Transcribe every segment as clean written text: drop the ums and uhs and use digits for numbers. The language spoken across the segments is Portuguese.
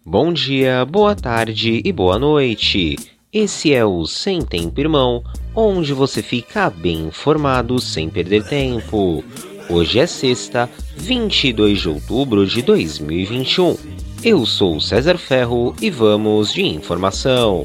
Bom dia, boa tarde e boa noite. Esse é o Sem Tempo Irmão, onde você fica bem informado sem perder tempo. Hoje é sexta, 22 de outubro de 2021. Eu sou o César Ferro e vamos de informação.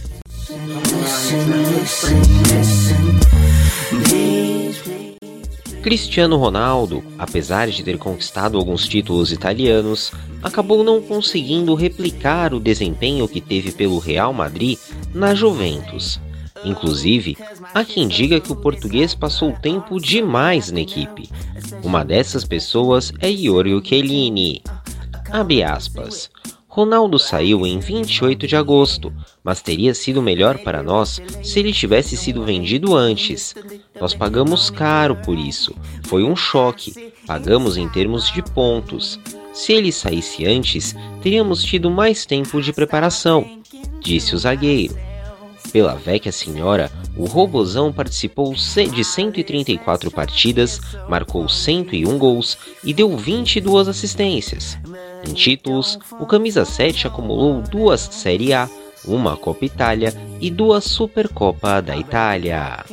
Cristiano Ronaldo, apesar de ter conquistado alguns títulos italianos, acabou não conseguindo replicar o desempenho que teve pelo Real Madrid na Juventus. Inclusive, há quem diga que o português passou tempo demais na equipe. Uma dessas pessoas é Giorgio Chiellini. Abre aspas. Ronaldo saiu em 28 de agosto, mas teria sido melhor para nós se ele tivesse sido vendido antes. Nós pagamos caro por isso, foi um choque, pagamos em termos de pontos. Se ele saísse antes, teríamos tido mais tempo de preparação, disse o zagueiro. Pela Vecchia Signora, o robozão participou de 134 partidas, marcou 101 gols e deu 22 assistências. Em títulos, o camisa 7 acumulou 2 Série A, uma Copa Itália e 2 Supercopa da Itália.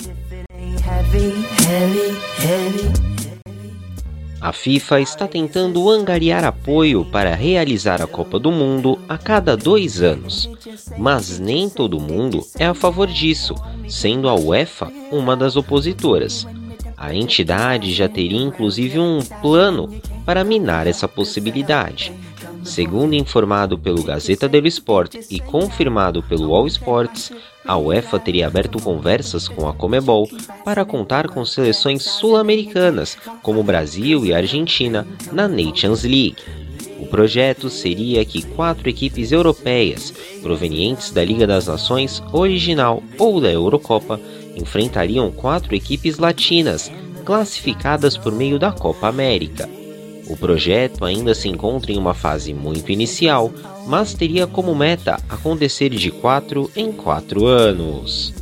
A FIFA está tentando angariar apoio para realizar a Copa do Mundo a cada 2 anos, mas nem todo mundo é a favor disso, sendo a UEFA uma das opositoras. A entidade já teria inclusive um plano para minar essa possibilidade. Segundo informado pelo Gazzetta dello Sport e confirmado pelo All Sports, a UEFA teria aberto conversas com a Conmebol para contar com seleções sul-americanas, como Brasil e Argentina, na Nations League. O projeto seria que 4 equipes europeias, provenientes da Liga das Nações original ou da Eurocopa, enfrentariam 4 equipes latinas, classificadas por meio da Copa América. O projeto ainda se encontra em uma fase muito inicial, mas teria como meta acontecer de 4 em 4 anos.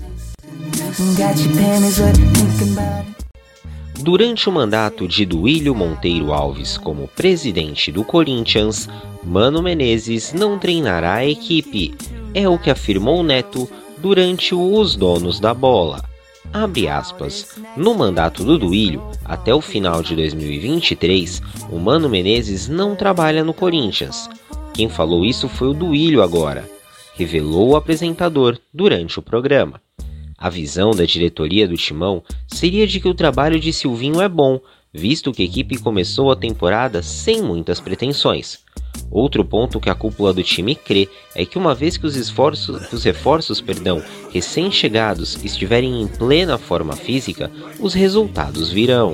Durante o mandato de Duílio Monteiro Alves como presidente do Corinthians, Mano Menezes não treinará a equipe, é o que afirmou Neto durante Os Donos da Bola. Abre aspas. No mandato do Duílio, até o final de 2023, o Mano Menezes não trabalha no Corinthians. Quem falou isso foi o Duílio agora, revelou o apresentador durante o programa. A visão da diretoria do Timão seria de que o trabalho de Silvinho é bom, visto que a equipe começou a temporada sem muitas pretensões. Outro ponto que a cúpula do time crê é que uma vez que os reforços recém-chegados estiverem em plena forma física, os resultados virão.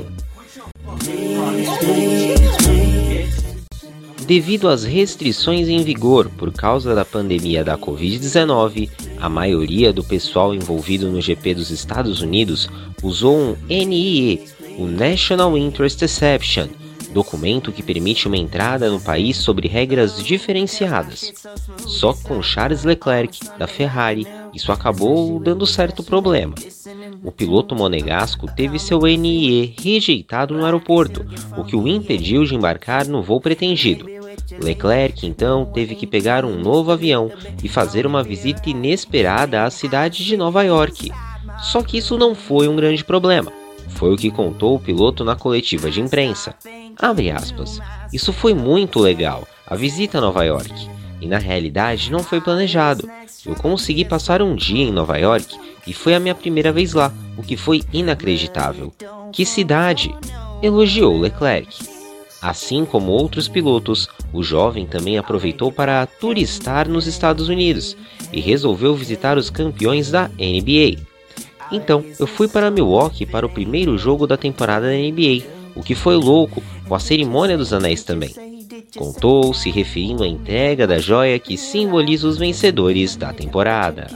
Devido às restrições em vigor por causa da pandemia da Covid-19, a maioria do pessoal envolvido no GP dos Estados Unidos usou um NIE, o National Interest Exception, documento que permite uma entrada no país sobre regras diferenciadas. Só com Charles Leclerc, da Ferrari, isso acabou dando certo problema. O piloto monegasco teve seu NIE rejeitado no aeroporto, o que o impediu de embarcar no voo pretendido. Leclerc, então, teve que pegar um novo avião e fazer uma visita inesperada à cidade de Nova York. Só que isso não foi um grande problema. Foi o que contou o piloto na coletiva de imprensa. Abre aspas. Isso foi muito legal, a visita a Nova York. E na realidade não foi planejado. Eu consegui passar um dia em Nova York e foi a minha primeira vez lá, o que foi inacreditável. Que cidade! Elogiou Leclerc. Assim como outros pilotos, o jovem também aproveitou para turistar nos Estados Unidos e resolveu visitar os campeões da NBA. Então, eu fui para Milwaukee para o primeiro jogo da temporada da NBA, o que foi louco, com a cerimônia dos anéis também. Contou, se referindo à entrega da joia que simboliza os vencedores da temporada.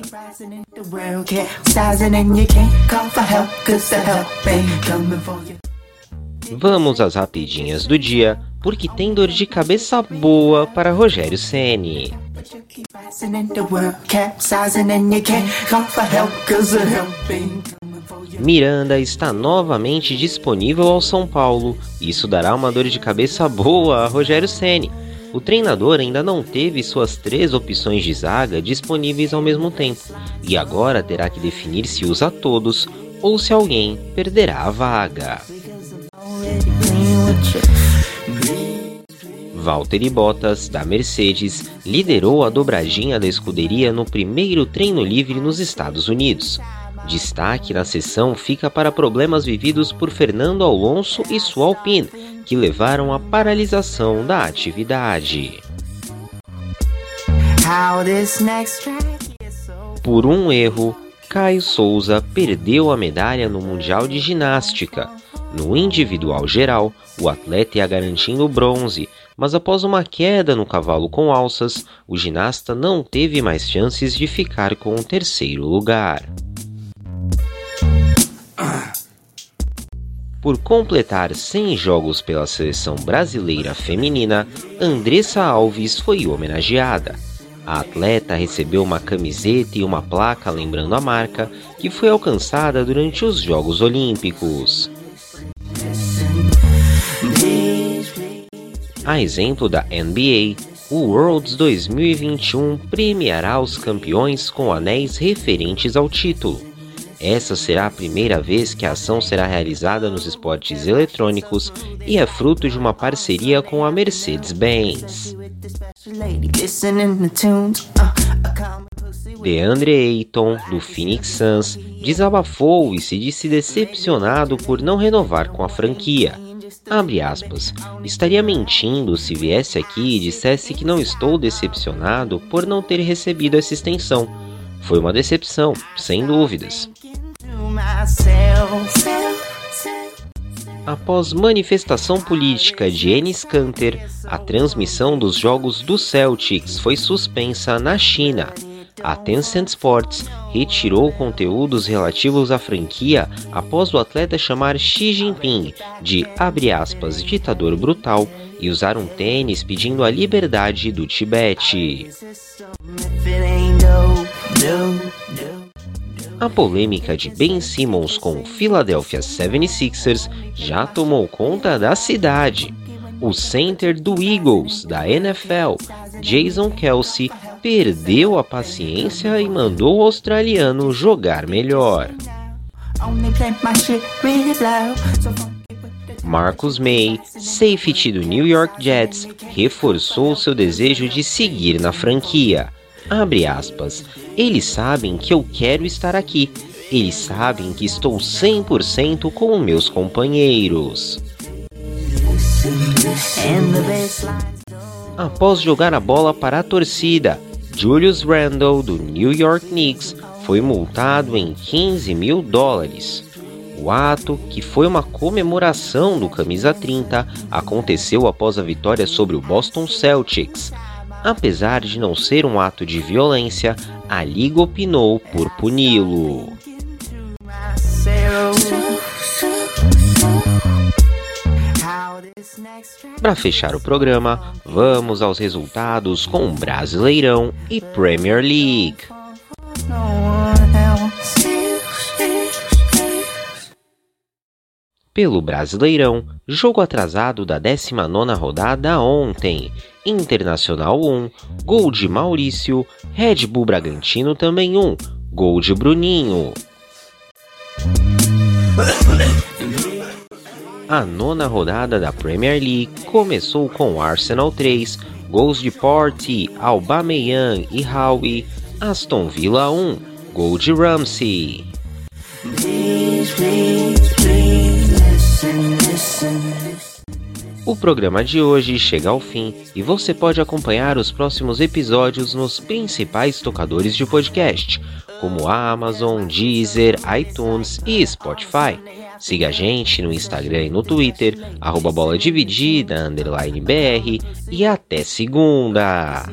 Vamos às rapidinhas do dia, porque tem dor de cabeça boa para Rogério Ceni. Miranda está novamente disponível ao São Paulo. Isso dará uma dor de cabeça boa a Rogério Ceni. o treinador ainda não teve suas 3 opções de zaga disponíveis ao mesmo tempo, e agora terá que definir se usa todos ou se alguém perderá a vaga. Valtteri Bottas, da Mercedes, liderou a dobradinha da escuderia no primeiro treino livre nos Estados Unidos. Destaque na sessão fica para problemas vividos por Fernando Alonso e sua Alpine, que levaram à paralisação da atividade. Por um erro, Caio Souza perdeu a medalha no Mundial de Ginástica. No individual geral, o atleta ia garantindo o bronze, mas após uma queda no cavalo com alças, o ginasta não teve mais chances de ficar com o 3º lugar. Por completar 100 jogos pela seleção brasileira feminina, Andressa Alves foi homenageada. A atleta recebeu uma camiseta e uma placa lembrando a marca, que foi alcançada durante os Jogos Olímpicos. A exemplo da NBA, o Worlds 2021 premiará os campeões com anéis referentes ao título. Essa será a primeira vez que a ação será realizada nos esportes eletrônicos e é fruto de uma parceria com a Mercedes-Benz. DeAndre Ayton, do Phoenix Suns, desabafou e se disse decepcionado por não renovar com a franquia. Abre aspas, estaria mentindo se viesse aqui e dissesse que não estou decepcionado por não ter recebido essa extensão. Foi uma decepção, sem dúvidas. Após manifestação política de Enes Kanter, a transmissão dos jogos do Celtics foi suspensa na China. A Tencent Sports retirou conteúdos relativos à franquia após o atleta chamar Xi Jinping de, abre aspas, ditador brutal e usar um tênis pedindo a liberdade do Tibete. A polêmica de Ben Simmons com o Philadelphia 76ers já tomou conta da cidade. O center do Eagles, da NFL, Jason Kelce, perdeu a paciência e mandou o australiano jogar melhor. Marcus May, safety do New York Jets, reforçou seu desejo de seguir na franquia. Abre aspas, eles sabem que eu quero estar aqui. Eles sabem que estou 100% com meus companheiros. Após jogar a bola para a torcida, Julius Randle, do New York Knicks, foi multado em $15 mil. O ato, que foi uma comemoração do camisa 30, aconteceu após a vitória sobre o Boston Celtics. Apesar de não ser um ato de violência, a liga opinou por puni-lo. Para fechar o programa, vamos aos resultados com o Brasileirão e Premier League. Pelo Brasileirão, jogo atrasado da 19ª rodada ontem. Internacional 1, gol de Maurício, Red Bull Bragantino também 1, gol de Bruninho. A 9ª rodada da Premier League começou com Arsenal 3, gols de Partey, Aubameyang e Howe, Aston Villa 1, gol de Ramsey. O programa de hoje chega ao fim e você pode acompanhar os próximos episódios nos principais tocadores de podcast, como Amazon, Deezer, iTunes e Spotify. Siga a gente no Instagram e no Twitter, @boladividida_BR e até segunda!